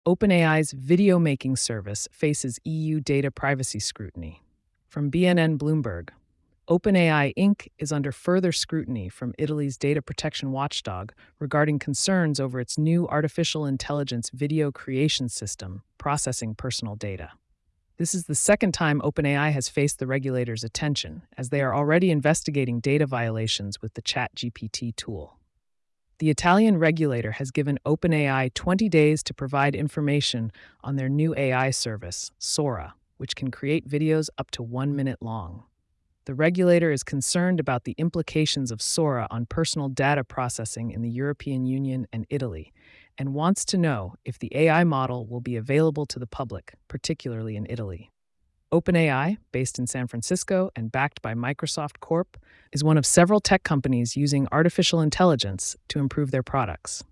OpenAI's video making service faces EU data privacy scrutiny. From BNN Bloomberg, OpenAI Inc. is under further scrutiny from Italy's data protection watchdog regarding concerns over its new artificial intelligence video creation system processing personal data. This is the second time OpenAI has faced the regulator's attention, as they are already investigating data violations with the ChatGPT tool. The Italian regulator has given OpenAI 20 days to provide information on their new AI service, Sora, which can create videos up to 1 minute long. The regulator is concerned about the implications of Sora on personal data processing in the European Union and Italy, and wants to know if the AI model will be available to the public, particularly in Italy. OpenAI, based in San Francisco and backed by Microsoft Corp., is one of several tech companies using artificial intelligence to improve their products.